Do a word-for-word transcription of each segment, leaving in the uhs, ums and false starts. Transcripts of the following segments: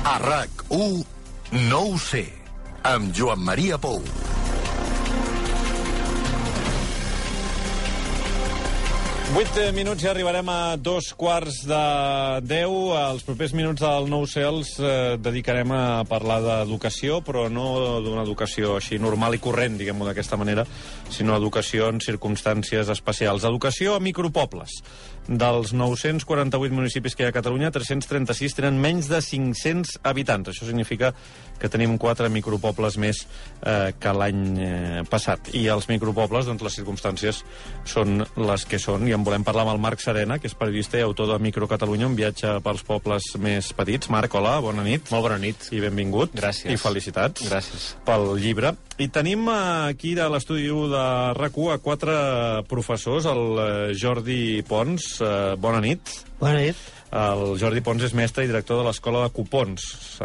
A RAC u, no ho sé, amb Joan Maria Pou. Vuit minuts i arribarem a dos quarts de deu. Els propers minuts del No ho sé els eh, dedicarem a parlar d'educació, però no d'una educació així normal i corrent, diguem-ho d'aquesta manera, sinó educació en circumstàncies especials. Educació a micropobles. Dels nou-cents quaranta-vuit municipis que hi ha a Catalunya, tres-cents trenta-sis tenen menys de cinc-cents habitants. Això significa que tenim quatre micropobles més eh, que l'any eh, passat. I els micropobles, doncs les circumstàncies són les que són. I en volem parlar amb el Marc Serena, que és periodista i autor de Micro Catalunya, un viatge pels pobles més petits. Marc, hola, bona nit. Molt bona nit. I benvingut. Gràcies. I felicitats. Gràcies. Pel llibre. I tenim aquí a l'estudi de RAC u a quatre professors, el Jordi Pons. Bona nit. Bona nit. El Jordi Pons és mestre i director de l'Escola de Copons.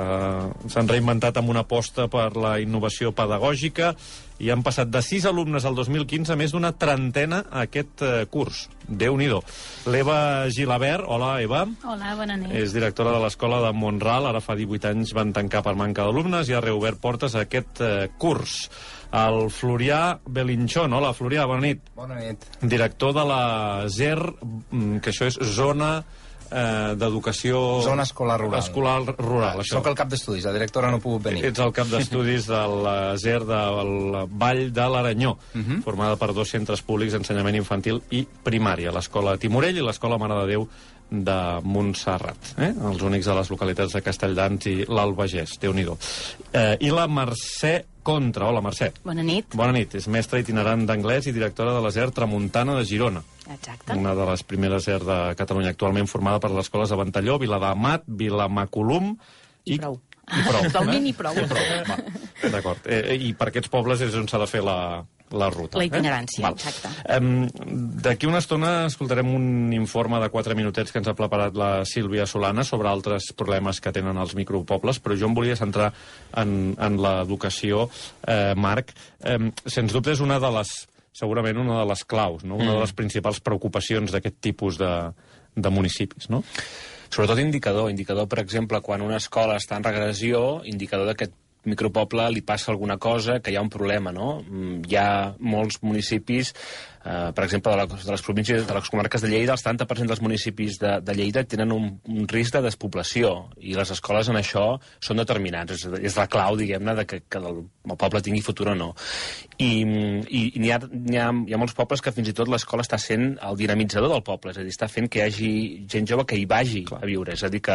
S'han reinventat amb una aposta per la innovació pedagògica i han passat de sis alumnes al dos mil quinze a més d'una trentena a aquest curs. Déu-n'hi-do. L'Eva Gilabert, hola Eva. Hola, bona nit. És directora de l'Escola de Mont-ral, ara fa divuit anys van tancar per manca d'alumnes i ha reobert portes a aquest curs. El Florià Belinchón, hola Florià, bona nit. Bona nit. Director de la Z E R, que això és Zona eh, d'Educació... Zona Escolar Rural. Escolar Rural, això. Soc el cap d'estudis, la directora no ha pogut venir. Ets el cap d'estudis de la Z E R del Vall de l'Aranyó, uh -huh. formada per dos centres públics d'ensenyament infantil i primària, l'Escola Timorell i l'Escola Mare de Déu de Montserrat, eh? Els únics de les localitats de Castelldans i l'Albagés, Déu-n'hi-do. Eh, I la Mercè Contra, hola Mercè. Bona nit. Bona nit, és mestra itinerant d'anglès i directora de la Z E R Tramuntana de Girona. Exacte. Una de les primeres Z E R de Catalunya, actualment formada per les escoles de Ventalló, Viladamat, Vilamacolum i... I prou. I prou. Totalment i prou. I prou. D'acord. Eh, I per aquests pobles és on s'ha de fer la... la ruta. La itinerància, eh? exacte. Um, D'aquí una estona escoltarem un informe de quatre minutets que ens ha preparat la Sílvia Solana sobre altres problemes que tenen els micropobles, però jo em volia centrar en, en l'educació, eh, Marc. Um, sens dubte és una de les, segurament una de les claus, no? Una mm. de les principals preocupacions d'aquest tipus de, de municipis, no? Sobretot indicador. Indicador, per exemple, quan una escola està en regressió, indicador d'aquest micropoble li passa alguna cosa, que hi ha un problema, no? Hi ha molts municipis, eh, per exemple, de, la, de les províncies, de les comarques de Lleida, el setanta per cent dels municipis de, de Lleida tenen un, un risc de despoblació, i les escoles en això són determinants. És, és la clau, diguem-ne, de que, que el, el poble tingui futur o no. I, i, i n'hi ha, n'hi ha, hi ha molts pobles que fins i tot l'escola està sent el dinamitzador del poble, és a dir, està fent que hi hagi gent jove que hi vagi Clar. a viure, és a dir, que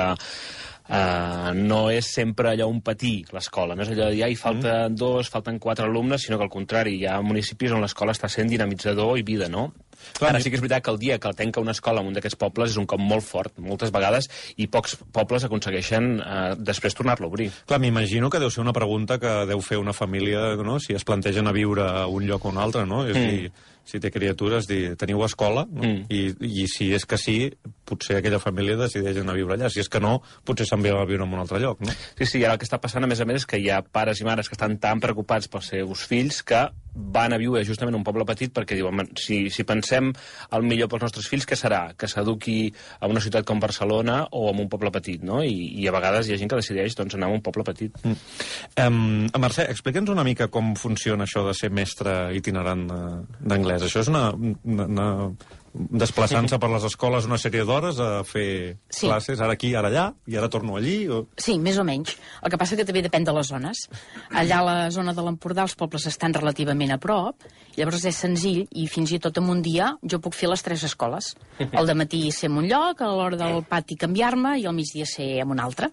Uh, no és sempre allò un patí, l'escola. No és allò de dir, ja hi falten mm. dos, falten quatre alumnes, sinó que al contrari, hi ha municipis on l'escola està sent dinamitzador i vida, no? Clar, Ara sí que és veritat que el dia que tanca una escola en un d'aquests pobles és un cop molt fort, moltes vegades, i pocs pobles aconsegueixen uh, després tornar-lo a obrir. Clar, m'imagino que deu ser una pregunta que deu fer una família, no?, si es plantegen a viure a un lloc o un altre, no? És mm. dir, si té criatures, dir, teniu escola? No? Mm. I, I si és que sí, potser aquella família decideix anar a viure allà. Si és que no, potser se'n ve a viure en un altre lloc, no? Sí, sí, ara el que està passant, a més a més, és que hi ha pares i mares que estan tan preocupats pels seus fills que van a viure justament a un poble petit perquè diuen, si, si pensem el millor pels nostres fills, què serà? Que s'eduqui a una ciutat com Barcelona o en un poble petit, no? I, i a vegades hi ha gent que decideix doncs, anar a un poble petit. Mm. Um, Mercè, explica'ns una mica com funciona això de ser mestre itinerant d'anglès. Això és una... una, una desplaçant-se per les escoles una sèrie d'hores a fer sí. classes, ara aquí, ara allà, i ara torno allí? O... Sí, més o menys. El que passa que també depèn de les zones. Allà a la zona de l'Empordà els pobles estan relativament a prop, llavors és senzill, i fins i tot en un dia jo puc fer les tres escoles. Al dematí ser en un lloc, a l'hora del pati canviar-me, i al migdia ser en un altre.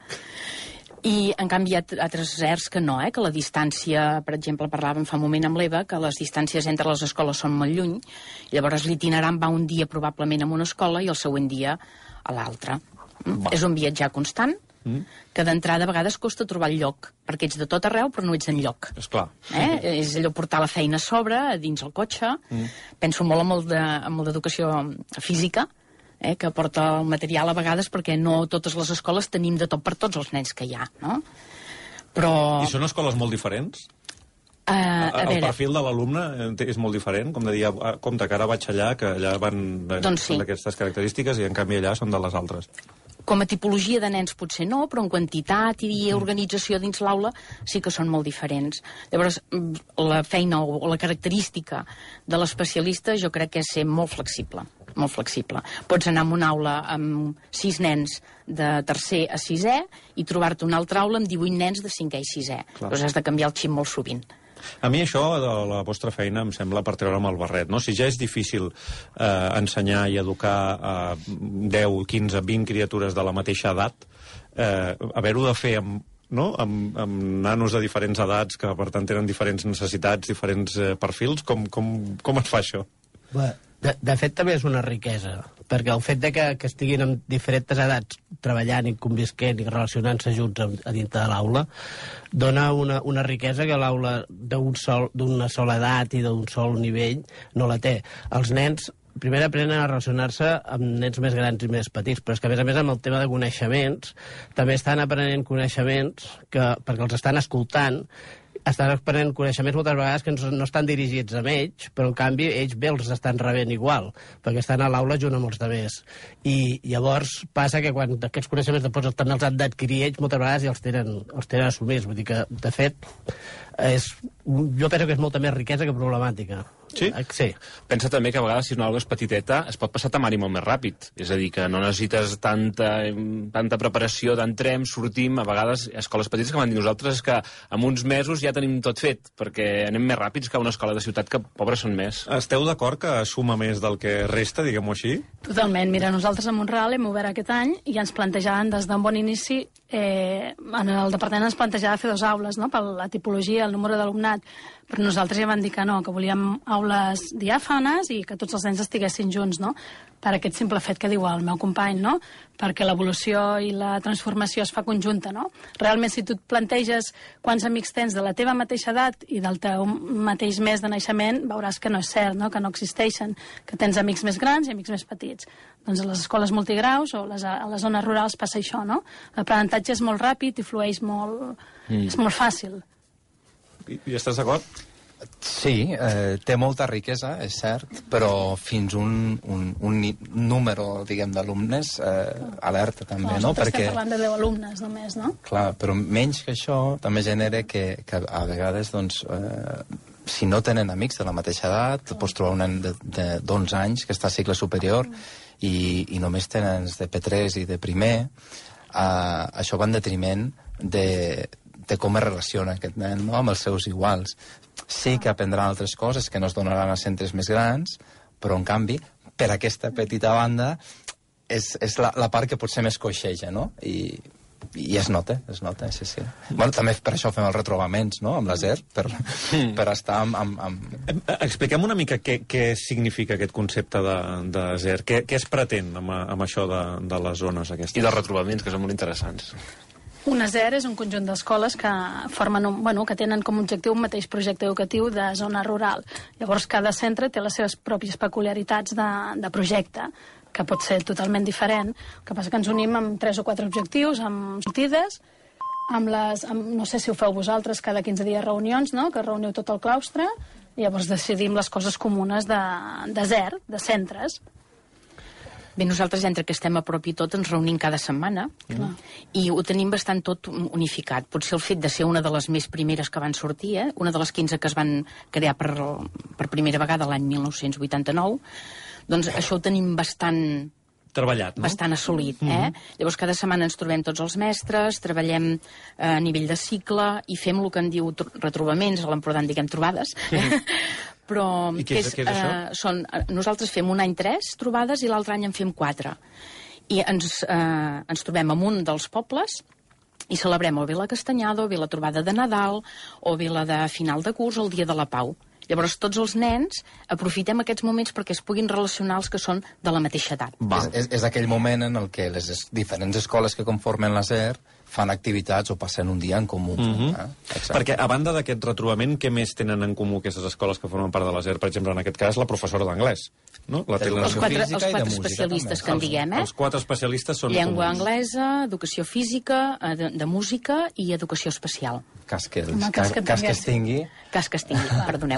I, en canvi, hi ha altres Z E Rs que no, eh? Que la distància, per exemple, parlàvem fa un moment amb l'Eva, que les distàncies entre les escoles són molt lluny, llavors l'itinerant va un dia probablement a una escola i el següent dia a l'altra. Mm? És un viatjar constant, mm. que d'entrada a vegades costa trobar el lloc, perquè ets de tot arreu però no ets enlloc. Esclar. Eh? És allò portar la feina a sobre, dins el cotxe, mm. penso molt en el d'educació física, Eh, que porta el material a vegades perquè no totes les escoles tenim de tot per tots els nens que hi ha, no? Però... I són escoles molt diferents? Uh, a el veure... perfil de l'alumne és molt diferent? Com de dir, ah, compte, que ara vaig allà, que allà van doncs sí. d'aquestes característiques i en canvi allà són de les altres. com a tipologia de nens potser no, però en quantitat i organització dins l'aula sí que són molt diferents. Llavors, la feina o la característica de l'especialista jo crec que és ser molt flexible, molt flexible. Pots anar a una aula amb sis nens de tercer a sisè i trobar-te una altra aula amb divuit nens de cinquè i sisè. Llavors has de canviar el xip molt sovint. A mi això de la vostra feina em sembla per treure'm el barret, no? Si ja és difícil eh, ensenyar i educar a deu, quinze, vint criatures de la mateixa edat, eh, haver-ho de fer amb, no? amb, amb nanos de diferents edats que per tant tenen diferents necessitats, diferents eh, perfils, com, com, com es fa això? Bé, de, de fet també és una riquesa, perquè el fet de que, que estiguin en diferents edats treballant i convisquent i relacionant-se junts a, a dintre de l'aula dona una, una riquesa que l'aula d'un sol, d'una sola edat i d'un sol nivell no la té. Els nens primer aprenen a relacionar-se amb nens més grans i més petits, però és que a més a més amb el tema de coneixements també estan aprenent coneixements que, perquè els estan escoltant, estan aprenent coneixements moltes vegades que no estan dirigits a ells, però en canvi ells bé els estan rebent igual, perquè estan a l'aula junt amb els altres. I llavors passa que quan aquests coneixements després també els han d'adquirir ells, moltes vegades ja els tenen, els tenen assumits. Vull dir que, de fet, és, jo penso que és molta més riquesa que problemàtica. Sí? Sí. Pensa també que a vegades si una aula és petiteta es pot passar temari molt més ràpid. És a dir, que no necessites tanta, tanta preparació d'entrem, sortim. A vegades escoles petites que van dir nosaltres és que en uns mesos ja tenim tot fet, perquè anem més ràpids que una escola de ciutat que pobres són més. Esteu d'acord que suma més del que resta, diguem-ho així? Totalment. Mira, nosaltres a Montreal hem obert aquest any i ens plantejaven des d'un bon inici, eh, en el departament ens plantejava fer dues aules, no?, per la tipologia, el número d'alumnat, però nosaltres ja vam dir que no, que volíem aules diàfanes i que tots els nens estiguessin junts, no?, per aquest simple fet que diu el meu company, no?, perquè l'evolució i la transformació es fa conjunta, no? Realment, si tu et planteges quants amics tens de la teva mateixa edat i del teu mateix mes de naixement, veuràs que no és cert, no?, que no existeixen, que tens amics més grans i amics més petits. Doncs a les escoles multigraus o les, a les zones rurals passa això, no? L'aprenentatge és molt ràpid i flueix molt... Mm. És molt fàcil. I, i estàs d'acord? Sí, eh, té molta riquesa, és cert, però fins un, un, un número, diguem, d'alumnes eh, alerta també, no? Nosaltres Perquè... estem parlant de deu alumnes només, no? Clar, però menys que això també genera que, que a vegades, doncs, eh, si no tenen amics de la mateixa edat, pots trobar un nen d'onze anys que està a cicle superior i, i només tenen de P tres i de primer, eh, això va en detriment de, de com es relaciona aquest nen, no?, amb els seus iguals. Sí que aprendran altres coses que no es donaran a centres més grans, però, en canvi, per aquesta petita banda, és, és la, la part que potser més coixeja, no? I, i es nota, es nota, sí, sí. Bueno, també per això fem els retrobaments, no?, amb la Z E R, per, per estar amb... amb, amb... Expliquem una mica què, què significa aquest concepte de, de Z E R. Què, què es pretén amb, amb això de, de les zones aquestes? I dels retrobaments, que són molt interessants. Una Z E R és un conjunt d'escoles que formen un, bueno, que tenen com a objectiu un mateix projecte educatiu de zona rural. Llavors, cada centre té les seves pròpies peculiaritats de, de projecte, que pot ser totalment diferent. El que passa que ens unim amb tres o quatre objectius, amb sortides, amb les... Amb, no sé si ho feu vosaltres, cada quinze dies reunions, no?, que reuniu tot el claustre, i llavors decidim les coses comunes de, de Z E R, de centres. Bé, nosaltres, entre que estem a prop i tot, ens reunim cada setmana mm. i ho tenim bastant tot unificat. Potser el fet de ser una de les més primeres que van sortir, eh? Una de les quinze que es van crear per, per primera vegada l'any mil nou-cents vuitanta-nou, doncs això ho tenim bastant... treballat, no? Bastant assolit, eh? Mm-hmm. Llavors, cada setmana ens trobem tots els mestres, treballem eh, a nivell de cicle i fem el que en diu retrobaments, a l'Empordà en diguem trobades, mm-hmm. però... I què és, és, què és això? Eh, són, nosaltres fem un any tres trobades i l'altre any en fem quatre. I ens, eh, ens trobem en un dels pobles i celebrem o bé la Castanyada, o bé la trobada de Nadal, o bé la de final de curs, o el dia de la Pau. Llavors, tots els nens aprofitem aquests moments perquè es puguin relacionar els que són de la mateixa edat. És, és, és aquell moment en el que les es, diferents escoles que conformen la Z E R fan activitats o passen un dia en comú. Mm-hmm. eh? Perquè, a banda d'aquest retrobament, què més tenen en comú aquestes escoles que formen part de la Z E R? Per exemple, en aquest cas, la professora d'anglès. No? La Els Els quatre, els quatre música, especialistes també. que en diguem, eh? Els quatre especialistes són Llengua comuns. anglesa, educació física, eh, de, de música i educació especial. Cas que, Home, cas, cas que cas que tingués. es tingui... Cas que es tingui, perdoneu.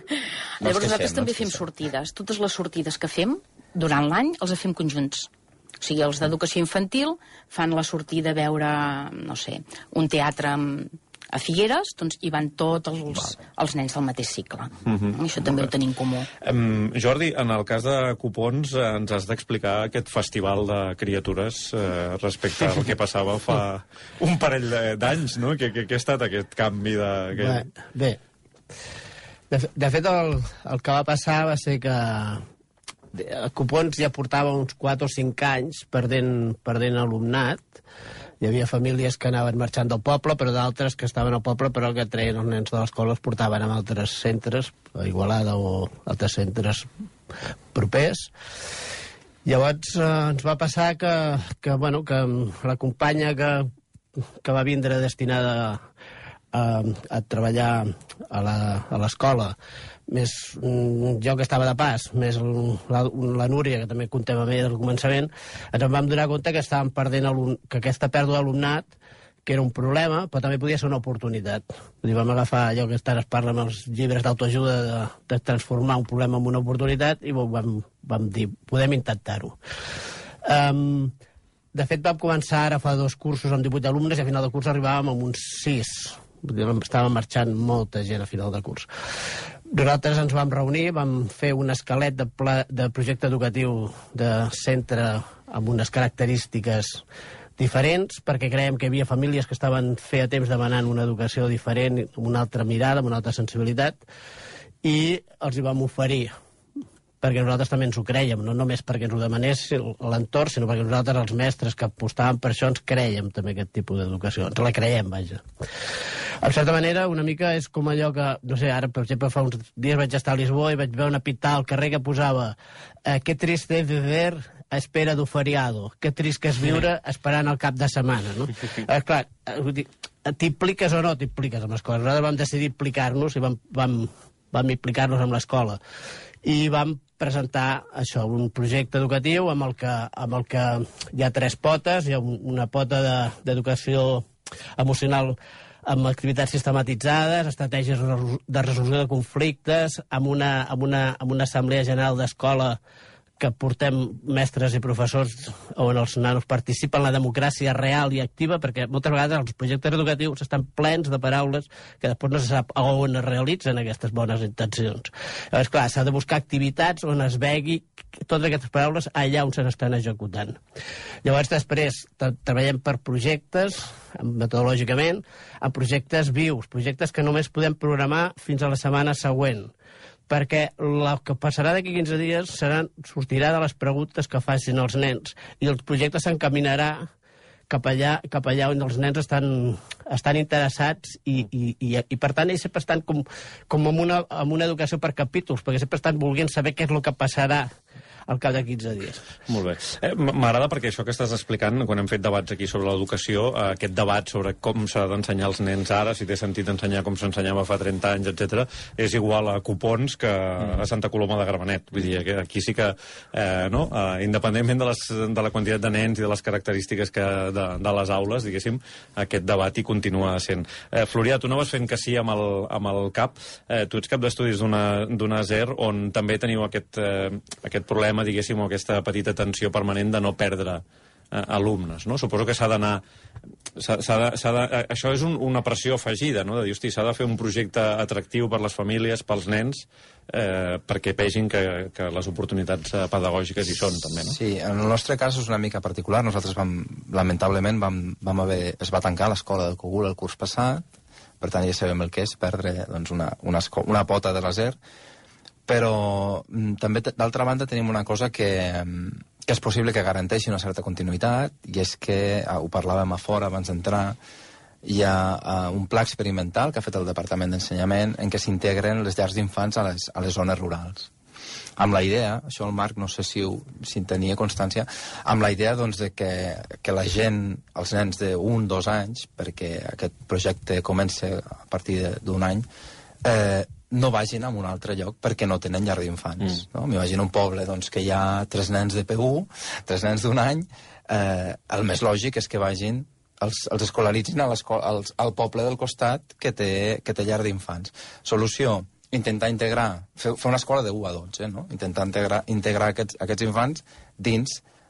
Llavors, queixem, nosaltres no també ens fem queixem. sortides. Totes les sortides que fem durant l'any els fem conjunts. O sigui, els d'educació infantil fan la sortida a veure, no sé, un teatre amb a Figueres, doncs hi van tots els, vale. els nens del mateix cicle. Uh-huh. Això també ho tenim en comú. Um, Jordi, en el cas de Copons, eh, ens has d'explicar aquest festival de criatures eh, respecte al que passava fa un parell d'anys, no? Què ha estat aquest canvi de... Que... Bé, de, de fet, el, el que va passar va ser que Copons ja portava uns quatre o cinc anys perdent, perdent alumnat. Hi havia famílies que anaven marxant del poble, però d'altres que estaven al poble, però que treien els nens de l'escola els portaven a altres centres, a Igualada o altres centres propers. Llavors eh, ens va passar que, que, bueno, que la companya que, que va vindre destinada a, a treballar a l'escola, més jo que estava de pas, més la, la Núria, que també contem amb ella del començament, ens en vam donar compte que estàvem perdent que aquesta pèrdua d'alumnat, que era un problema, però també podia ser una oportunitat. Vull dir, vam agafar allò que estan es parla amb els llibres d'autoajuda de, de transformar un problema en una oportunitat i vam, vam dir, podem intentar-ho. Um, de fet, vam començar ara fa dos cursos amb divuit alumnes i a final de curs arribàvem amb uns sis. Estava marxant molta gent a final de curs. Nosaltres ens vam reunir, vam fer un esquelet de, pla, de projecte educatiu de centre amb unes característiques diferents, perquè creiem que hi havia famílies que estaven feia temps demanant una educació diferent, amb una altra mirada, amb una altra sensibilitat, i els hi vam oferir, perquè nosaltres també ens ho crèiem, no només perquè ens ho demanés l'entorn, sinó perquè nosaltres, els mestres que apostàvem per això, ens crèiem també aquest tipus d'educació, ens la creiem, vaja. En certa manera, una mica és com allò que, no sé, ara, per exemple, fa uns dies vaig estar a Lisboa i vaig veure una pintada al carrer que posava eh, «Qué triste es viver a espera d'un feriado, qué trist que és viure esperant el cap de setmana», no? Eh, clar, t'impliques o no t'impliques amb les coses? Nosaltres vam decidir implicar-nos i vam, vam, vam implicar-nos amb l'escola. I vam presentar això, un projecte educatiu amb el que, amb el que hi ha tres potes, hi ha una pota d'educació emocional amb activitats sistematitzades, estratègies de resolució de conflictes, amb una, amb una, amb una assemblea general d'escola que portem mestres i professors on els nanos participen en la democràcia real i activa, perquè moltes vegades els projectes educatius estan plens de paraules que després no se sap on es realitzen aquestes bones intencions. Llavors, clar, s'ha de buscar activitats on es vegi totes aquestes paraules allà on se n'estan executant. Llavors, després, treballem per projectes, metodològicament, en projectes vius, projectes que només podem programar fins a la setmana següent, perquè el que passarà d'aquí quinze dies serà, sortirà de les preguntes que facin els nens i el projecte s'encaminarà cap allà, cap allà on els nens estan, estan interessats i, i, i, i per tant ells sempre estan com, com amb, una, amb una educació per capítols, perquè sempre estan volent saber què és el que passarà al cap de quinze dies. Molt bé. Eh, M'agrada perquè això que estàs explicant, quan hem fet debats aquí sobre l'educació, eh, aquest debat sobre com s'ha d'ensenyar als nens ara, si té sentit ensenyar com s'ensenyava fa trenta anys, etcètera, és igual a Copons que a Santa Coloma de Gramenet. Vull dir, que aquí sí que, eh, no, eh, independentment de, les, de la quantitat de nens i de les característiques que, de, de les aules, diguéssim, aquest debat hi continua sent. Eh, Florià, tu no vas fent que sí amb el, amb el CAP. Eh, tu ets cap d'estudis d'una Z E R on també teniu aquest, eh, aquest problema, diguéssim, o aquesta petita tensió permanent de no perdre eh, alumnes, no? Suposo que s'ha d'anar... Això és un, una pressió afegida, no? De dir, hosti, s'ha de fer un projecte atractiu per les famílies, pels nens, eh, perquè vegin que, que les oportunitats pedagògiques hi són, també, no? Sí, en el nostre cas és una mica particular. Nosaltres, vam, lamentablement, vam, vam haver, es va tancar l'escola del Cogul el curs passat, per tant ja sabem el que és perdre doncs, una, una, una pota de la Z E R, però també, d'altra banda, tenim una cosa que, que és possible que garanteixi una certa continuïtat, i és que, ho parlàvem a fora abans d'entrar, hi ha uh, un pla experimental que ha fet el Departament d'Ensenyament en què s'integren les llars d'infants a, les, a les zones rurals. Amb la idea, això el Marc no sé si, ho, si en tenia constància, amb la idea doncs, de que, que la gent, els nens d'un, dos anys, perquè aquest projecte comença a partir d'un any, eh, no vagin a un altre lloc perquè no tenen llar d'infants. Mm. No? M'imagino un poble doncs, que hi ha tres nens de P u, tres nens d'un any, eh, el més lògic és que vagin, els, els escolaritzin a als, al poble del costat que té, que té llar d'infants. Solució, intentar integrar, fer, fer una escola de u a dotze, no? Intentar integrar, integrar aquests, aquests infants dins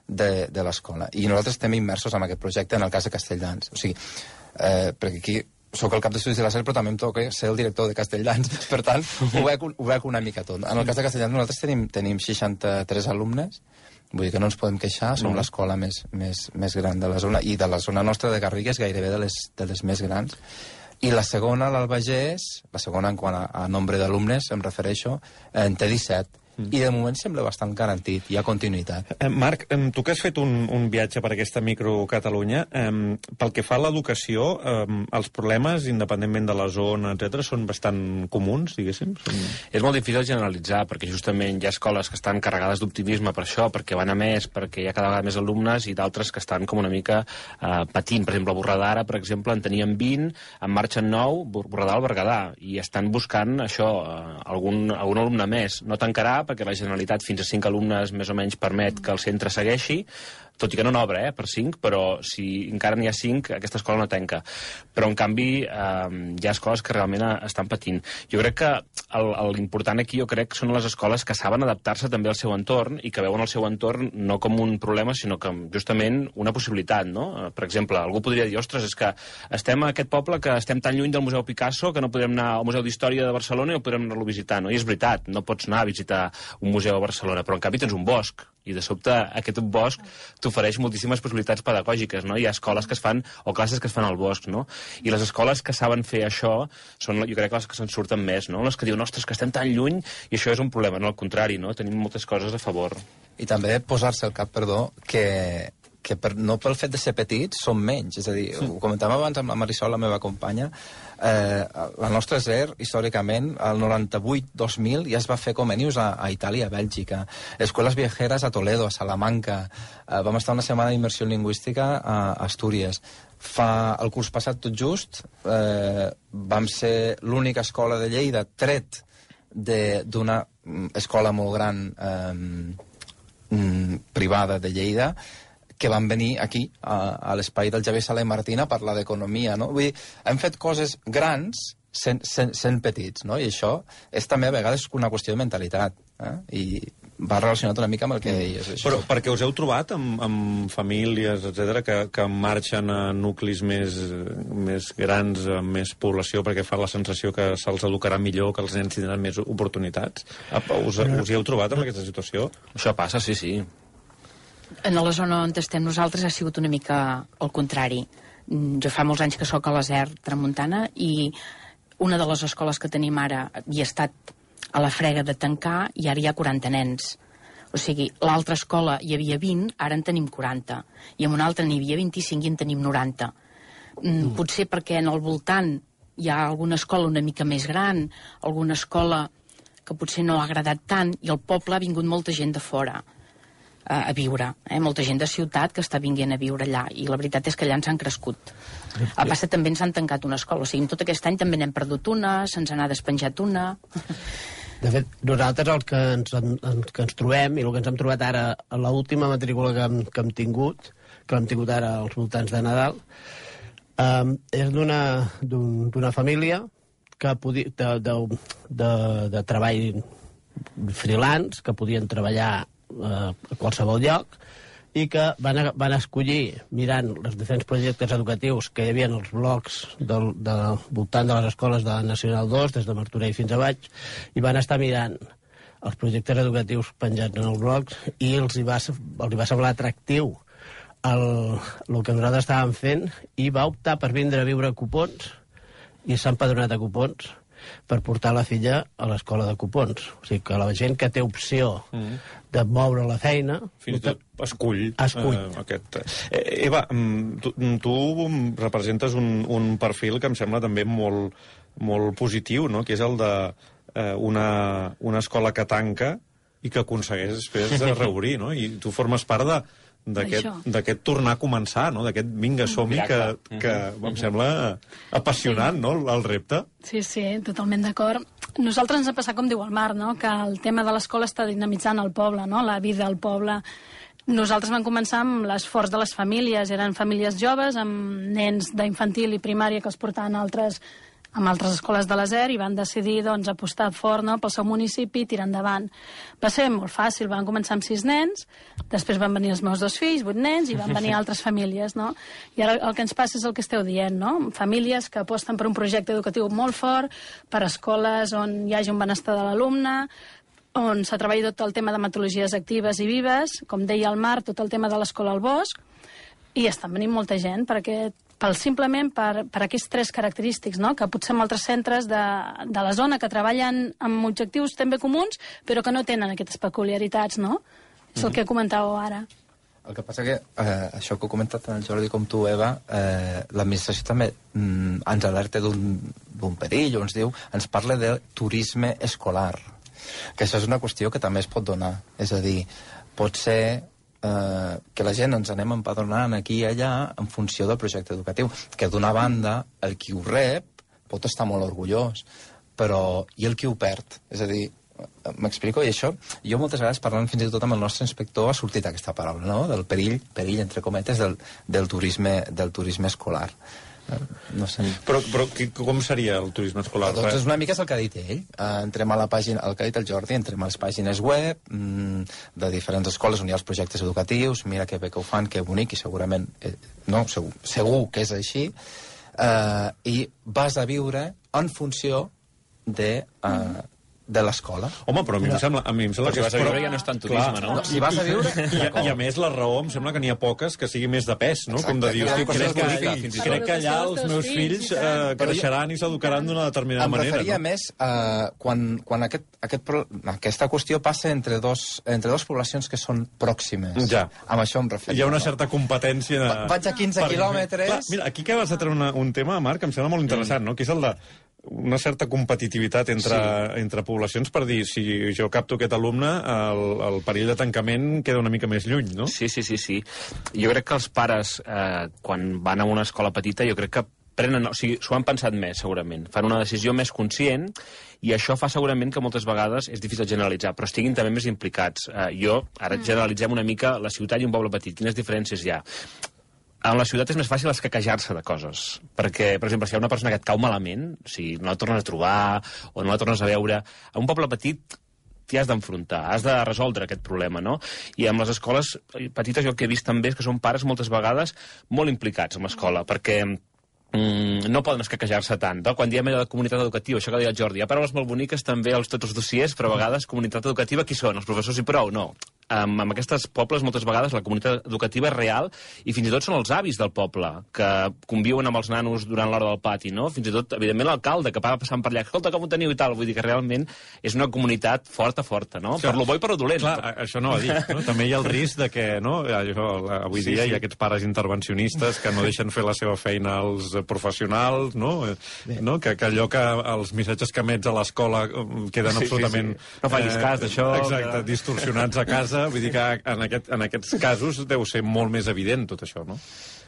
de, de l'escola. I nosaltres estem immersos en aquest projecte en el cas de Castelldans. O sigui, eh, perquè aquí soc el cap d'estudis de la SER, però també em toca ser el director de Castelldans. Per tant, ho veig, ho veig una mica tot. En el cas de Castelldans nosaltres tenim, tenim seixanta-tres alumnes, vull dir que no ens podem queixar, som no. l'escola més, més, més gran de la zona, i de la zona nostra de Garrigues gairebé de les, de les més grans. I la segona, l'Albagés, la segona en quant a, a nombre d'alumnes, em refereixo, en té disset. I de moment sembla bastant garantit, hi ha continuïtat. Eh, Marc, eh, tu que has fet un, un viatge per aquesta micro-Catalunya, eh, pel que fa a l'educació, eh, els problemes, independentment de la zona, etcètera, són bastant comuns, diguéssim? Són... És molt difícil generalitzar, perquè justament hi ha escoles que estan carregades d'optimisme per això, perquè van a més, perquè hi ha cada vegada més alumnes, i d'altres que estan com una mica eh, patint. Per exemple, a Borredà, ara, per exemple, en tenien vint, en marxen nou, Borredà al Berguedà, i estan buscant això, eh, algun, algun alumne més. No tancarà, perquè la Generalitat fins a cinc alumnes més o menys permet que el centre segueixi, tot i que no n'obre, eh, per cinc, però si encara n'hi ha cinc, aquesta escola no tanca. Però, en canvi, eh, hi ha escoles que realment estan patint. Jo crec que l'important aquí, jo crec, són les escoles que saben adaptar-se també al seu entorn i que veuen el seu entorn no com un problema, sinó com justament una possibilitat, no? Per exemple, algú podria dir, ostres, és que estem a aquest poble que estem tan lluny del Museu Picasso que no podem anar al Museu d'Història de Barcelona i no podem anar-lo a visitar, no? I és veritat, no pots anar a visitar un museu a Barcelona, però en canvi tens un bosc, i de sobte aquest bosc t'ofereix moltíssimes possibilitats pedagògiques, no? Hi ha escoles que es fan, o classes que es fan al bosc, no? I les escoles que saben fer això són, jo crec, les que se'n surten més, no? Les que diuen, ostres, que estem tan lluny, i això és un problema, no? Al contrari, no? Tenim moltes coses a favor. I també posar-se al cap, perdó, que que per, no pel fet de ser petits som menys, és a dir, ho comentàvem abans amb la Marisol, la meva companya, eh, la nostra SER, històricament, el noranta-vuit dos mil ja es va fer convenis a, a Itàlia, a Bèlgica, escoles viajeres a Toledo, a Salamanca, eh, vam estar una setmana d'immersió lingüística a Astúries. Fa el curs passat tot just eh, vam ser l'única escola de Lleida tret d'una escola molt gran eh, privada de Lleida, que van venir aquí, a, a l'espai del Javier Sala i Martín, a parlar d'economia, no? Vull dir, hem fet coses grans sent, sent, sent petits, no? I això és també a vegades una qüestió de mentalitat, eh? I va relacionat una mica amb el que deies. Això. Però perquè us heu trobat amb, amb famílies, etcètera, que, que marxen a nuclis més, més grans, amb més població, perquè fa la sensació que se'ls educarà millor, que els nens tindran més oportunitats? Us, us hi heu trobat amb aquesta situació? Això passa, sí, sí. En la zona on estem nosaltres ha sigut una mica al contrari. Jo fa molts anys que sóc a la SER Tramuntana i una de les escoles que tenim ara havia estat a la frega de tancar i ara hi ha quaranta nens. O sigui, l'altra escola hi havia vint, ara en tenim quaranta. I en una altra n'hi havia vint-i-cinc i en tenim noranta. Mm. Potser perquè en el voltant hi ha alguna escola una mica més gran, alguna escola que potser no ha agradat tant i al poble ha vingut molta gent de fora a viure, eh? Molta gent de ciutat que està vinguent a viure allà, i la veritat és que allà ens han crescut. A passa també ens han tancat una escola, o sigui, tot aquest any també n'hem perdut una, se'ns n'ha despenjat una... De fet, nosaltres el que ens, el que ens trobem, i el que ens hem trobat ara a l'última matrícula que hem, que hem tingut, que hem tingut ara als voltants de Nadal, eh, és d'una d'un, d'una família que podia, de, de, de, de treball freelance, que podien treballar a qualsevol lloc, i que van, a, van escollir, mirant els diferents projectes educatius que hi havia en els blocs del, del voltant de les escoles de la Nacional dos, des de Martorell fins a baix, i van estar mirant els projectes educatius penjats en els blocs, i els hi va, els hi va semblar atractiu el, el que nosaltres estàvem fent, i va optar per vindre a viure a Copons, i s'ha empadronat a Copons per portar la filla a l'escola de Copons. O sigui que la gent que té opció mm. de moure la feina... Fins i tot escull. escull. Uh, aquest. Eh, Eva, tu, tu representes un, un perfil que em sembla també molt, molt positiu, no? Que és el de eh, una, una escola que tanca i que aconsegueix després de reobrir, no? I tu formes part de d'aquest tornar a començar, no? D'aquest vinga, som-hi, que, que em sembla apassionant, no?, el repte. Sí, sí, totalment d'acord. Nosaltres ens ha passat com diu el Marc, no?, que el tema de l'escola està dinamitzant el poble, no?, la vida al poble. Nosaltres vam començar amb l'esforç de les famílies, eren famílies joves, amb nens d'infantil i primària que els portaven a altres amb altres escoles de l'A S E R i van decidir doncs, apostar fort, no?, pel seu municipi i tirar endavant. Va ser molt fàcil, van començar amb sis nens, després van venir els meus dos fills, vuit nens, i van venir altres famílies, no? I ara el que ens passa és el que esteu dient, no? Famílies que aposten per un projecte educatiu molt fort, per escoles on hi hagi un benestar de l'alumne, on s'ha treballat tot el tema de metodologies actives i vives, com deia el Marc, tot el tema de l'escola al bosc, i estan venint molta gent per aquest pel, simplement per, per aquests tres característics, no?, que potser en altres centres de, de la zona que treballen amb objectius també comuns, però que no tenen aquestes peculiaritats, no? Mm-hmm. És el que comentàveu ara. El que passa que, eh, això que heu comentat tant el Jordi com tu, Eva, eh, l'administració també mm, ens alerta d'un perill, o ens diu, ens parla de turisme escolar, que això és una qüestió que també es pot donar. És a dir, pot ser eh, que la gent ens anem empadronant aquí i allà en funció del projecte educatiu, que d'una banda el qui ho rep pot estar molt orgullós, però i el qui ho perd? És a dir, m'explico? I això, jo moltes vegades parlant fins i tot amb el nostre inspector ha sortit aquesta paraula, no?, del perill, perill entre cometes, del, del, turisme, del turisme escolar. No sé. Però, però com seria el turisme escolar? Doncs és una mica és el que ha dit ell. Uh, entrem a la pàgina, el que ha dit el Jordi, entrem a les pàgines web mm, de diferents escoles on hi ha els projectes educatius, mira que bé que ho fan, que bonic, i segurament, eh, no, segur, segur que és així, uh, i vas a viure en funció de... Uh, de l'escola. Home, però a mi em sembla, a mi em sembla que... que... Si vas a viure ja no és tant turisme, no? no? Si vas a viure... I, I a més, la raó, em sembla que n'hi ha poques que sigui més de pes, no? Com de dir, hosti, crec que, que, crec que allà els meus fills eh, creixeran i s'educaran d'una determinada manera. Em referia no? més eh, quan, quan aquest, aquest, aquesta qüestió passa entre dos, entre dos poblacions que són pròximes. Ja. Amb això em referia. Hi ha una certa competència... De... Vaig a quinze quilòmetres... Clar, mira, aquí acabes de treure una, un tema, Marc, que em sembla molt interessant, mm. no? Que és el de una certa competitivitat entre, sí. entre poblacions per dir, si jo capto aquest alumne, el, el perill de tancament queda una mica més lluny, no? Sí, sí, sí, sí. Jo crec que els pares, eh, quan van a una escola petita, jo crec que prenen, o sigui, s'ho han pensat més, segurament. Fan una decisió més conscient i això fa segurament que moltes vegades és difícil generalitzar, però estiguin també més implicats. Eh, jo, ara generalitzem una mica la ciutat i un poble petit. Quines diferències hi ha? En la ciutat és més fàcil escaquejar-se de coses, perquè, per exemple, si hi ha una persona que et cau malament, si no la tornes a trobar o no la tornes a veure, a un poble petit t'hi has d'enfrontar, has de resoldre aquest problema, no? I amb les escoles petites jo el que he vist també és que són pares moltes vegades molt implicats en l'escola, perquè mm, no poden escaquejar-se tant. No? Quan diem allò de comunitat educativa, això que deia el Jordi, hi ha paraules molt boniques també als tots els dossiers, però a vegades comunitat educativa qui són? Els professors i prou? No. Um, amb aquests pobles moltes vegades la comunitat educativa és real i fins i tot són els avis del poble que conviuen amb els nanos durant l'hora del pati, no? Fins i tot, evidentment, l'alcalde que va passant per allà, escolta, com ho teniu i tal, vull dir que realment és una comunitat forta, forta, no? Clar, per lo bo i per lo dolent. Clar, això no ho ha dit, no? També hi ha el risc de que, no? Això, avui dia sí, sí. hi ha aquests pares intervencionistes que no deixen fer la seva feina als professionals, no? no? Que, que allò que els missatges que emets a l'escola queden sí, absolutament... Sí, sí. No facis eh, cas d'això. Exacte, que... distorsionats a casa. Vull dir que en, aquest, en aquests casos deu ser molt més evident tot això, no?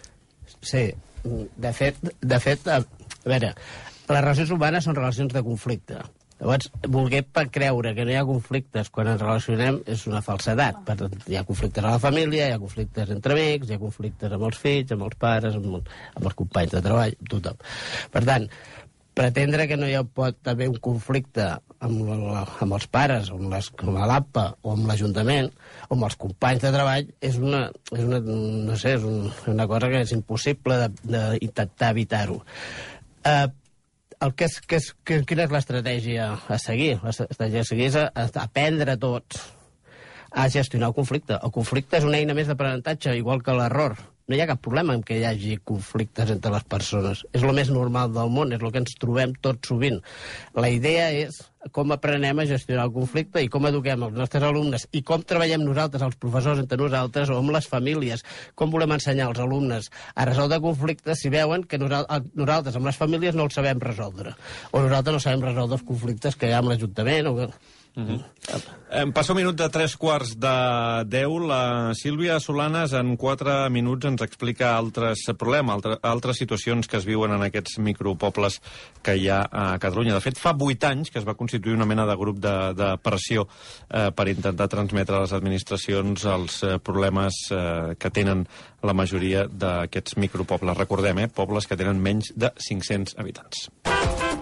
Sí, de fet, de fet a veure, les relacions humanes són relacions de conflicte. Llavors, voler per creure que no hi ha conflictes quan ens relacionem és una falsedat. Per tant, hi ha conflictes a la família, hi ha conflictes entre amics, hi ha conflictes amb els fills, amb els pares, amb, amb els companys de treball, amb tothom. Per tant, pretendre que no hi pot haver un conflicte amb, la, amb els pares, amb, les, amb l'A P A o amb l'Ajuntament o amb els companys de treball és una, és una, no sé, és un, una cosa que és impossible d'intentar evitar-ho. Uh, el que és, que és, que, quina és l'estratègia a seguir? L'estratègia a seguir és a, a aprendre tots a gestionar el conflicte. El conflicte és una eina més d'aprenentatge, igual que l'error. No hi ha cap problema en què hi hagi conflictes entre les persones. És el més normal del món, és el que ens trobem tot sovint. La idea és com aprenem a gestionar el conflicte i com eduquem els nostres alumnes i com treballem nosaltres, els professors, entre nosaltres o amb les famílies. Com volem ensenyar als alumnes a resoldre conflictes si veuen que nosaltres amb les famílies no els sabem resoldre. O nosaltres no sabem resoldre els conflictes que hi ha amb l'Ajuntament o... Uh -huh. Em passa un minut de tres quarts de deu. La Sílvia Solanes en quatre minuts ens explica altres problemes, altre, altres situacions que es viuen en aquests micropobles que hi ha a Catalunya. De fet, fa vuit anys que es va constituir una mena de grup de, de pressió eh, per intentar transmetre a les administracions els eh, problemes eh, que tenen la majoria d'aquests micropobles. Recordem, eh, pobles que tenen menys de cinc-cents habitants.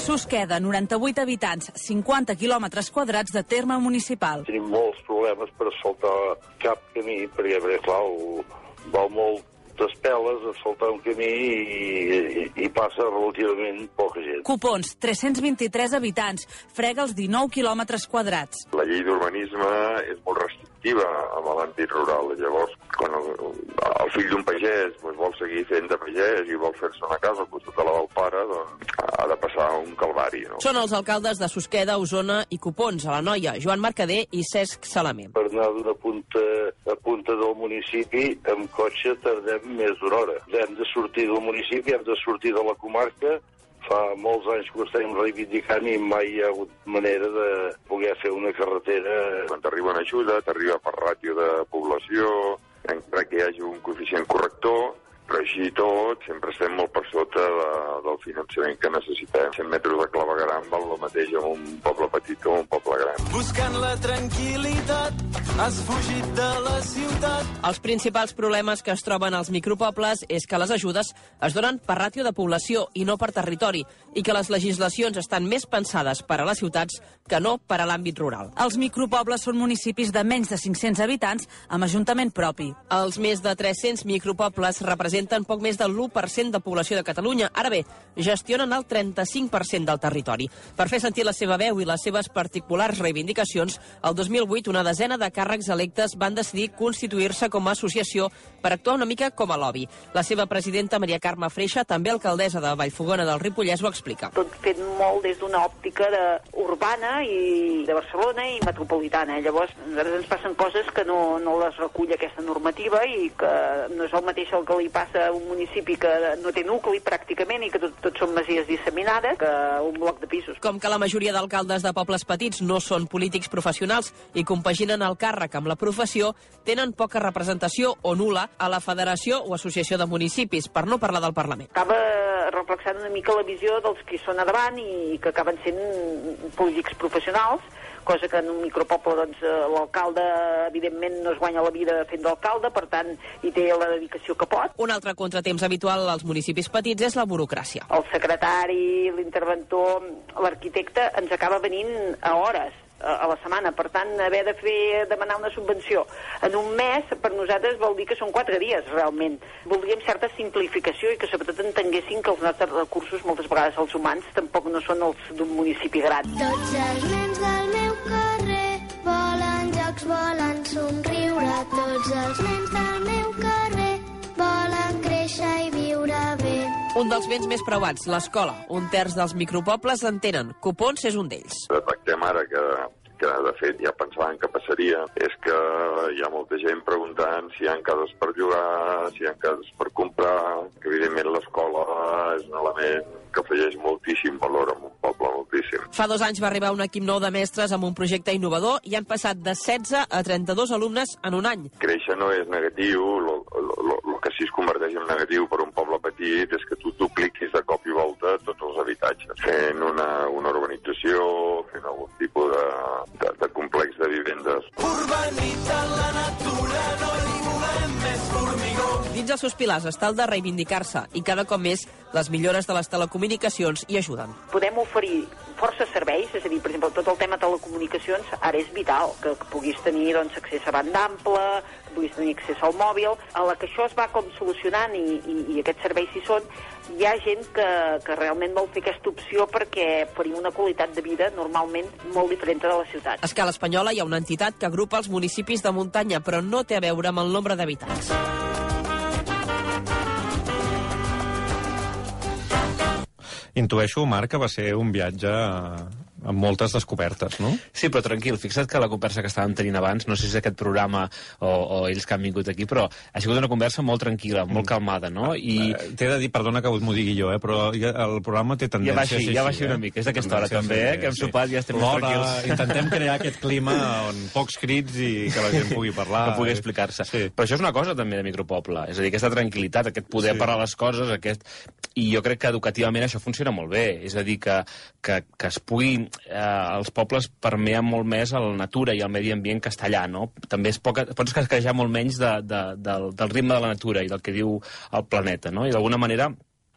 Susqueda, noranta-vuit habitants, cinquanta quilòmetres quadrats de terme municipal. Tenim molts problemes per asfaltar cap camí, perquè, perquè clar, val moltes peles asfaltar un camí i, i, i passa relativament poca gent. Copons, tres-cents vint-i-tres habitants, frega els dinou quilòmetres quadrats. La llei d'urbanisme és molt restrictiva amb l'àmbit rural. Llavors, quan el, el fill d'un pagès doncs, vol seguir fent de pagès i vol fer-se una casa al costat de la del pare, doncs ha de passar un calvari. No? Són els alcaldes de Susqueda, Osona i Copons, a l'Anoia, Joan Mercader i Cesc Salamer. Per anar d'una punta a punta del municipi, amb cotxe tardem més d'una hora. Hem de sortir del municipi, hem de sortir de la comarca. Fa molts anys que ho estem reivindicant i mai hi ha hagut manera de poder fer una carretera. Quan t'arriba una ajuda, t'arriba per ràtio de població, encara que hi hagi un coeficient corrector, però així i tot sempre estem molt per sota de, del finançament que necessitem. cent metres de clavegueram val el mateix en un poble petit que en un poble gran. Buscant la tranquil·litat, has fugit de la ciutat. Els principals problemes que es troben als micropobles és que les ajudes es donen per ràtio de població i no per territori, i que les legislacions estan més pensades per a les ciutats que no per a l'àmbit rural. Els micropobles són municipis de menys de cinc-cents habitants amb ajuntament propi. Els més de tres-cents micropobles representen poc més del l'u per cent de població de Catalunya. Ara bé, gestionen el trenta-cinc per cent del territori. Per fer sentir la seva veu i les seves particulars reivindicacions, el dos mil vuit una desena de càrrecs electes van decidir constituir-se com a associació per actuar una mica com a lobby. La seva presidenta, Maria Carme Freixa, també alcaldessa de Vallfogona del Ripollès, ho explica. Tot fet molt des d'una òptica de urbana i de Barcelona i metropolitana. Llavors, a nosaltres ens passen coses que no, no les recull aquesta normativa i que no és el mateix el que li passa a un municipi que no té nucli pràcticament i que tot, tot són masies disseminades que un bloc de pisos. Com que la majoria d'alcaldes de pobles petits no són polítics professionals i compaginen el càrrec amb la professió, tenen poca representació o nula a la Federació o Associació de Municipis, per no parlar del Parlament. Acaba reflexant una mica la visió dels que són a davant i que acaben sent polítics professionals, cosa que en un micropoble doncs, l'alcalde evidentment no es guanya la vida fent d'alcalde, per tant hi té la dedicació que pot. Un altre contratemps habitual als municipis petits és la burocràcia. El secretari, l'interventor, l'arquitecte ens acaba venint a hores a la setmana, per tant haver de fer demanar una subvenció en un mes per nosaltres vol dir que són quatre dies realment. Voldríem certa simplificació i que sobretot entenguessin que els nostres recursos moltes vegades els humans tampoc no són els d'un municipi gran. Tots els nens del meu carrer volen jocs, volen somriure. Tots els nens del meu carrer volen créixer i viure bé. Un dels béns més preuats, l'escola. Un terç dels micropobles en tenen. Copons és un d'ells. Detectem ara que, que de fet ja pensaven que passaria, és que hi ha molta gent preguntant si hi ha cases per llogar, si hi ha cases per comprar, que evidentment l'escola és un element que afegeix moltíssim valor en un poble, moltíssim. Fa dos anys va arribar un equip nou de mestres amb un projecte innovador i han passat de setze a trenta-dos alumnes en un any. Créixer no és negatiu, lo, lo, lo, lo que sí es converteix en negatiu per un poble petit és que tu dupliquis de cop i volta tots els habitatges, fent una, una urbanització, fent algun tipus de, de, de complex de vivendes. Urbanitzant la natura, no hi volem més formigó. Dins els seus pilars està el de reivindicar-se i cada cop més les millores de les telecomunicacions hi ajuden. Podem oferir força serveis, és a dir, per exemple, tot el tema de telecomunicacions ara és vital, que, que puguis tenir doncs, accés a banda ampla, que puguis tenir accés al mòbil. A la que això es va com solucionant i, i, i aquests serveis hi són, hi ha gent que, que realment vol fer aquesta opció perquè oferim una qualitat de vida normalment molt diferent de la ciutat. A escala espanyola hi ha una entitat que agrupa els municipis de muntanya, però no té a veure amb el nombre d'habitants. Intueixo, Marc, que va ser un viatge amb moltes descobertes, no? Sí, però tranquil, fixa't que la conversa que estàvem tenint abans, no sé si és aquest programa o, o ells que han vingut aquí, però ha sigut una conversa molt tranquil·la, molt mm. calmada, no? I... Eh, T'he de dir, perdona que m'ho digui jo, eh, però el programa té tendència ja va així, a ser ja va així així, una mica, és d'aquesta hora també, eh, que hem sopat i ja estem més tranquils. Intentem crear aquest clima on pocs crits i que la gent pugui parlar. Que pugui explicar-se. Sí. Però això és una cosa també de micropoble, és a dir, aquesta tranquil·litat, aquest poder sí. parlar les coses, aquest... i jo crec que educativament això funciona molt bé, és a dir, que, que, que es pugui... Eh, els pobles permeen molt més a la natura i al medi ambient castellà, no? També es pot, pots casquejar molt menys de, de, del, del ritme de la natura i del que diu el planeta, no? I d'alguna manera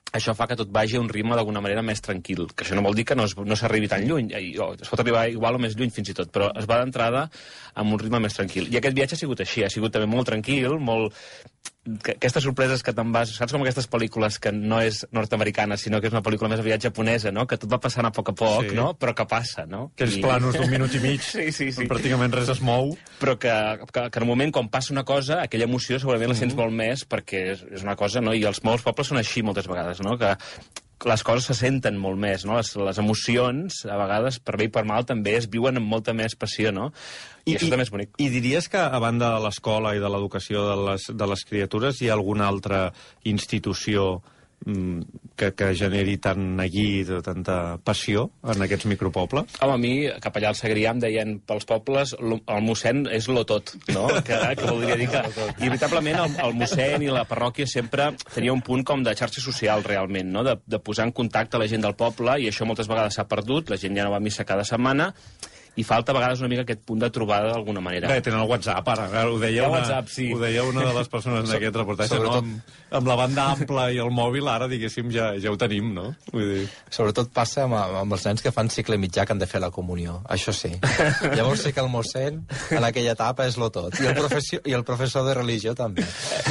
això fa que tot vagi a un ritme d'alguna manera més tranquil, que això no vol dir que no, es, no s'arribi tan lluny, I, oh, es pot arribar igual o més lluny fins i tot, però es va d'entrada amb un ritme més tranquil. I aquest viatge ha sigut així, ha sigut també molt tranquil, molt... Que, aquestes sorpreses que te'n vas... Saps com aquestes pel·lícules que no és nord-americana, sinó que és una pel·lícula més aviat japonesa, no? Que tot va passant a poc a poc, Sí. no? Però que passa, no? Aquells I... planos d'un minut i mig, sí, sí, sí. pràcticament res es mou. Però que, que, que en un moment, quan passa una cosa, aquella emoció segurament la sents Mm. molt més, perquè és, és una cosa, no? I els molts pobles són així moltes vegades, no? Que les coses se senten molt més, no? Les, les emocions, a vegades, per bé i per mal, també es viuen amb molta més passió, no? I, I això també és bonic. I diries que, a banda de l'escola i de l'educació de les, de les criatures, hi ha alguna altra institució mm, que, que generi tant neguit o tanta passió en aquests micropobles? Home, a mi, cap allà al Segrià, em deien pels pobles, lo- el mossèn és lo tot, no? Que, que voldria dir que... I, veritablement, el, el mossèn i la parròquia sempre tenia un punt com de xarxa social, realment, no? De, de posar en contacte la gent del poble, i això moltes vegades s'ha perdut, la gent ja no va a missa cada setmana, i falta a vegades una mica aquest punt de trobada d'alguna manera. Bé, tenen el WhatsApp, ara. Ho deia, Hi ha una, WhatsApp, sí. ho deia una de les persones en aquest reportatge, Sobretot- no? Amb, amb la banda ampla i el mòbil, ara, diguéssim, ja, ja ho tenim, no? Vull dir... Sobretot passa amb, amb els nens que fan cicle mitjà que han de fer la comunió, això sí. Llavors sí que el mossèn en aquella etapa és lo tot. I el professor, i el professor de religió també.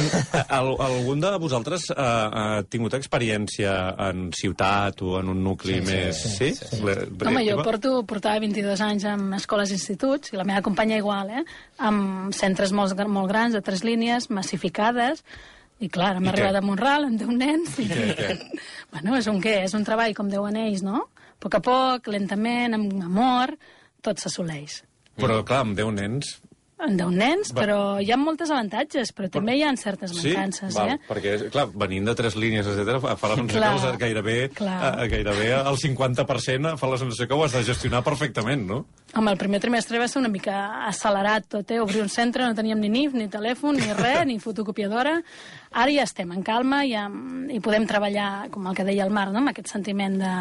Al, algun de vosaltres uh, ha tingut experiència en ciutat o en un nucli Sí, sí, més... sí, Sí? sí, sí. Le- Home, jo Eva? porto, portava vint-i-dos anys en escoles i instituts, i la meva companya igual, eh? Amb centres molt, molt grans, de tres línies, massificades, i clar, hem I arribat què? a Monral amb deu nens. I què, què? Bueno, és un què? És un treball com deuen ells, no? A poc a poc, lentament, amb amor, tot s'assoleix. Però, clar, amb deu nens... En deu nens, Va. però hi ha moltes avantatges, però també hi ha certes mancances, Val, eh? perquè, clar, venint de tres línies, etcètera, fa fa la sensació Clar, que els- gairebé, clar. eh, gairebé el cinquanta per cent fa la sensació que ho has de gestionar perfectament, no? Home, el primer trimestre va ser una mica accelerat tot, eh? Obrir un centre, no teníem ni N I F, ni telèfon, ni res, ni fotocopiadora. Ara ja estem en calma i, amb, i podem treballar, com el que deia el Marc, no? Amb aquest sentiment de,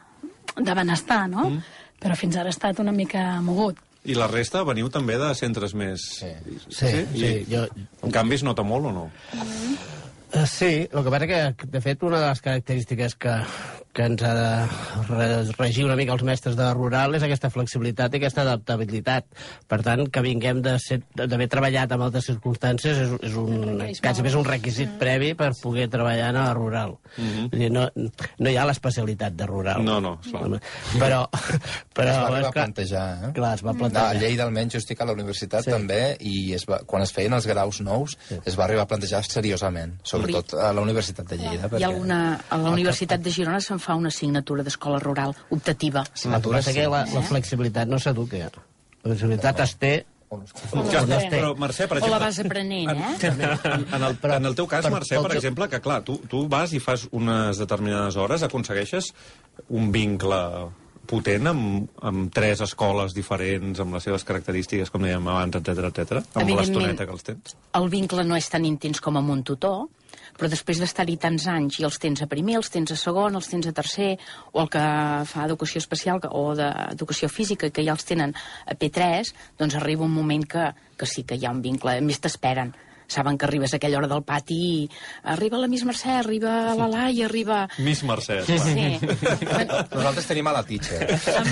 de benestar, no? Mm. Però fins ara ha estat una mica mogut. I la resta veniu també de centres més... Sí, sí, sí, I, jo- En canvi, es nota molt o no? Uh, sí, el que passa que, de fet, una de les característiques que, que ens ha de re- regir una mica els mestres de rural és aquesta flexibilitat i aquesta adaptabilitat. Per tant, que vinguem de ser- d'haver treballat en altres circumstàncies és, és un, quasi és un requisit previ per poder treballar en la rural. Mhm. Vull dir, no, no hi ha l'especialitat de rural. No, no, clar. Però, però es va arribar és a clar, plantejar, eh? clar, es va No, plantejar. a Lleida, almenys, jo estic a la universitat Sí. també, i es va, quan es feien els graus nous, es va arribar a plantejar seriosament, sobretot a la Universitat de Lleida. Hi ha alguna... A la Universitat de Girona se'n fa una assignatura d'escola rural optativa. El que passa que la, la flexibilitat no s'educa. La flexibilitat es té... Ja, o no es té. però, Mercè, per O exemple... la vas aprenent, eh? En, en, el, en el teu cas, per- Mercè, pel per teu- exemple, que clar, tu, tu vas i fas unes determinades hores, aconsegueixes un vincle potent amb, amb tres escoles diferents, amb les seves característiques, com dèiem abans, etcètera, etcètera, amb Evidentment. l'estoneta que els tens. El vincle no és tan intens com amb un tutor, però després d'estar-hi tants anys i els tens a primer, els tens a segon, els tens a tercer, o el que fa educació especial que- o d'educació física, que ja els tenen a P tres, doncs arriba un moment que, que sí que hi ha un vincle, a més t'esperen. Saben que arribes a aquella hora del pati i arriba la Miss Mercè, arriba la Laia, arriba... Miss Mercè. Sí. Nosaltres tenim a la teacher.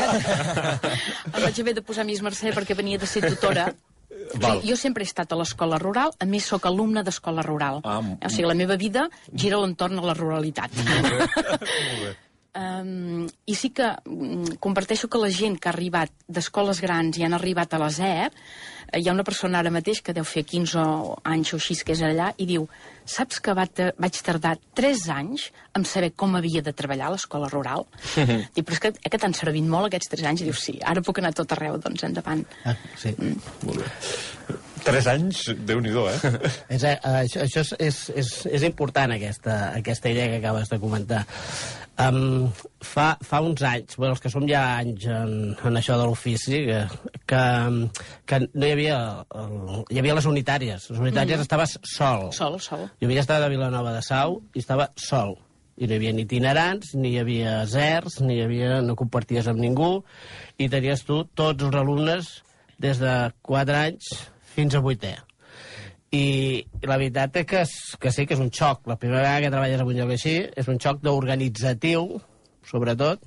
Em vaig haver de posar Miss Mercè perquè venia de ser tutora. Val. Jo sempre he estat a l'escola rural, a més sóc alumna d'escola rural. Ah, O sigui, la meva vida gira a l'entorn a la ruralitat. Molt bé. Um, I sí que um, comparteixo que la gent que ha arribat d'escoles grans i han arribat a la Z E P, eh, hi ha una persona ara mateix que deu fer quinze anys o així que és allà i diu, saps que va te vaig tardar tres anys en saber com havia de treballar a l'escola rural? Dic, però és que, eh, que t'han servit molt aquests tres anys? I diu, sí, ara puc anar a tot arreu, doncs endavant. Ah, sí. Molt bé. Tres anys, Déu-n'hi-do, eh? És, eh, això això és, és, és, és important, aquesta, aquesta idea que acabes de comentar. Um, fa, fa uns anys, bueno, els que som ja anys en, en això de l'ofici, que, que, que no hi havia... El, hi havia les unitàries. Les unitàries Mhm. estaves sol. Sol, sol. Jo havia estat a Vilanova de Sau i estava sol. I no hi havia ni itinerants, ni hi havia zers, ni hi havia, no comparties amb ningú, i tenies tu tots els alumnes des de quatre anys fins a vuitè. I la veritat és que, és, que sí que és un xoc. La primera vegada que treballes en un lloc així és un xoc d'organitzatiu, sobretot,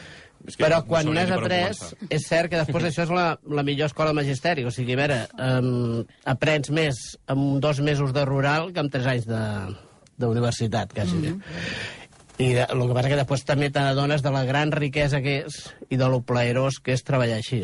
però quan n'has après, és cert que després això és la, la millor escola de magisteri. O sigui, a veure, um, aprens més amb dos mesos de rural que amb tres anys d'universitat, quasi. Mm-hmm. I el que passa que després també t'adones de la gran riquesa que és i de lo plaerós que és treballar així.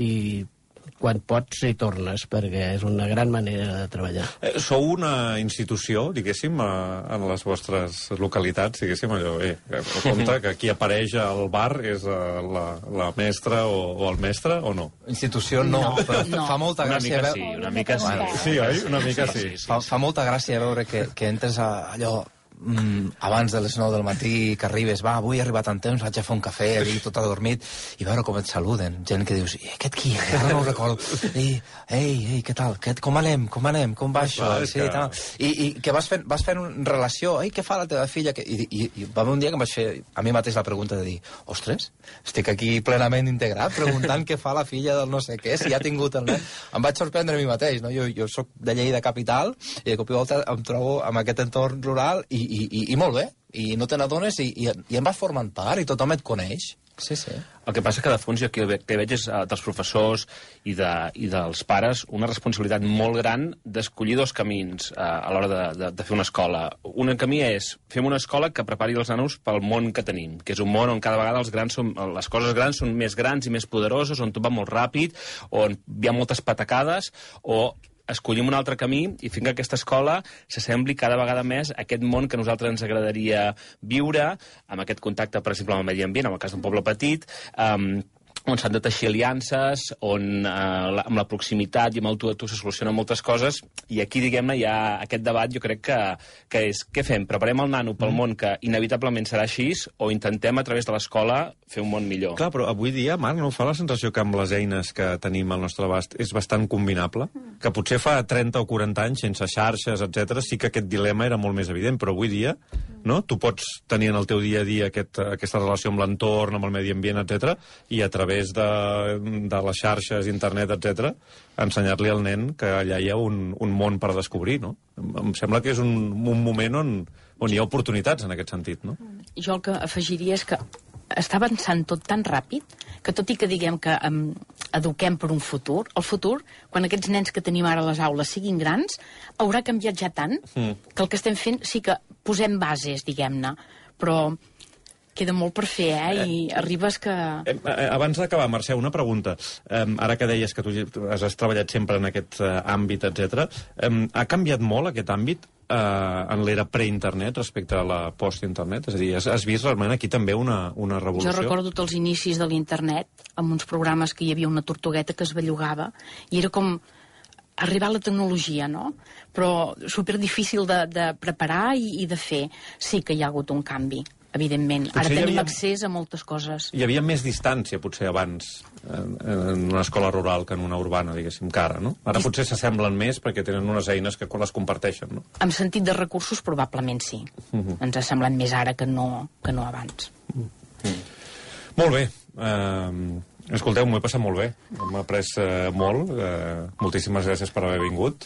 I quan pots hi tornes, perquè és una gran manera de treballar. Eh, sou una institució, diguéssim, a, en les vostres localitats, diguéssim, allò, eh, compte que qui apareix al bar és la, la mestra o, o el mestre, o no? Institució no, no però no. Fa molta gràcia... Una mica sí, una mica sí. Bueno, sí, oi? Una mica sí. sí, sí, sí. Fa, fa molta gràcia veure que, que entres a allò... Mm, abans de les nou del matí que arribes, va, avui he arribat en temps, vaig a fer un cafè, aquí tot adormit, i veure com et saluden, gent que dius, i aquest qui? Ara no ho recordo. I, ei, ei, què tal? Què, com anem? Com anem? Com va això? Sí, que... tal. I, I que vas fent, vas fent una relació, ei, què fa la teva filla? I, i, i va haver un dia que em vaig fer a mi mateix la pregunta de dir, ostres, estic aquí plenament integrat, preguntant què fa la filla del no sé què, si ha tingut el nen. Em vaig sorprendre a mi mateix, no? Jo, jo soc de Lleida capital, i de cop i volta em trobo en aquest entorn rural, i I, i, i molt bé, i no te n'adones i, i, i en vas formant part i tothom et coneix. Sí, sí. El que passa que de fons jo que, que veig és uh, dels professors i, de, i dels pares una responsabilitat molt gran d'escollir dos camins uh, a l'hora de, de, de fer una escola. Un camí és fem una escola que prepari els nanos pel món que tenim, que és un món on cada vegada els grans són, les coses grans són més grans i més poderoses, on tot va molt ràpid, on hi ha moltes patacades, o escollim un altre camí i fent que aquesta escola s'assembli cada vegada més a aquest món que a nosaltres ens agradaria viure, amb aquest contacte, per exemple, amb el medi ambient, en el cas d'un poble petit, um, on s'han de teixir aliances, on eh, la, amb la proximitat i amb el tu a tu se solucionen moltes coses, i aquí, diguem-ne, hi ha aquest debat, jo crec que, que és, què fem? Preparem el nano pel mm. món que inevitablement serà així, o intentem, a través de l'escola, fer un món millor? Clar, però avui dia, Marc, no fa la sensació que amb les eines que tenim al nostre abast és bastant combinable? Que potser fa trenta o quaranta anys, sense xarxes, etcètera, sí que aquest dilema era molt més evident, però avui dia, no? Tu pots tenir en el teu dia a dia aquest, aquesta relació amb l'entorn, amb el medi ambient, etcètera, i a través de, de les xarxes, internet, etcètera, ensenyar-li al nen que allà hi ha un, un món per descobrir, no? Em sembla que és un, un moment on, on hi ha oportunitats en aquest sentit, no? Jo el que afegiria és que està avançant tot tan ràpid que tot i que diguem que um, eduquem per un futur, el futur, quan aquests nens que tenim ara a les aules siguin grans, haurà canviat ja tant mm. que el que estem fent sí que posem bases, diguem-ne, però queda molt per fer, eh? I eh, arribes que... Eh, eh, abans d'acabar, Mercè, una pregunta. Eh, ara que deies que tu has, has treballat sempre en aquest eh, àmbit, etcètera, eh, ha canviat molt aquest àmbit eh, en l'era pre-internet respecte a la post-internet? És a dir, has, has vist realment aquí també una, una revolució? Jo recordo tots els inicis de l'internet, amb uns programes que hi havia una tortugueta que es bellugava, i era com arribar a la tecnologia, no? Però superdifícil de, de preparar i, i de fer. Sí que hi ha hagut un canvi, evidentment. Potser ara tenim havia... accés a moltes coses. Hi havia més distància, potser, abans, en, en una escola rural que en una urbana, diguéssim, que ara, no? Ara potser s'assemblen més perquè tenen unes eines que les comparteixen, no? En sentit de recursos, probablement sí. Uh-huh. Ens ha semblat més ara que no, que no abans. Uh-huh. Molt bé. Uh, escolteu, m'ho he passat molt bé. M'ha après uh, molt. Uh, moltíssimes gràcies per haver vingut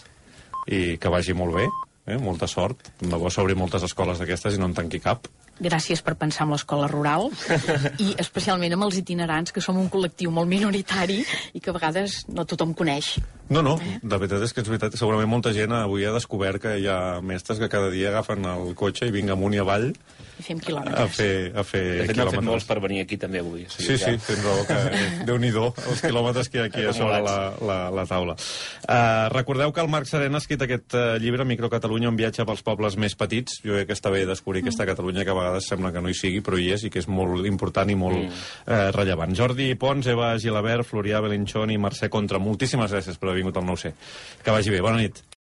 i que vagi molt bé. Eh? Molta sort. De bo s'obri moltes escoles d'aquestes i no en tanqui cap. Gràcies per pensar en l'escola rural i especialment amb els itinerants, que som un col·lectiu molt minoritari i que a vegades no tothom coneix. No, no, eh? La veritat és que és veritat. Segurament molta gent avui ha descobert que hi ha mestres que cada dia agafen el cotxe i vinga amunt i avall i fem quilòmetres. A fer, a fer de fet, n'han fet molts per venir aquí també avui. O sigui, sí, sí, tens raó, que Déu-n'hi-do els quilòmetres que hi ha aquí a sobre la, la, la taula. Uh, recordeu que el Marc Serena ha escrit aquest uh, llibre, Microcatalunya, un viatge pels pobles més petits. Jo crec que està bé descobrir mm. aquesta Catalunya que a vegades sembla que no hi sigui, però hi és i que és molt important i molt mm. uh, rellevant. Jordi Pons, Eva Gilabert, Florià Belinchón i Mercè Contra, moltíssimes gràcies per haver vingut al nou C. Que vagi bé, bona nit.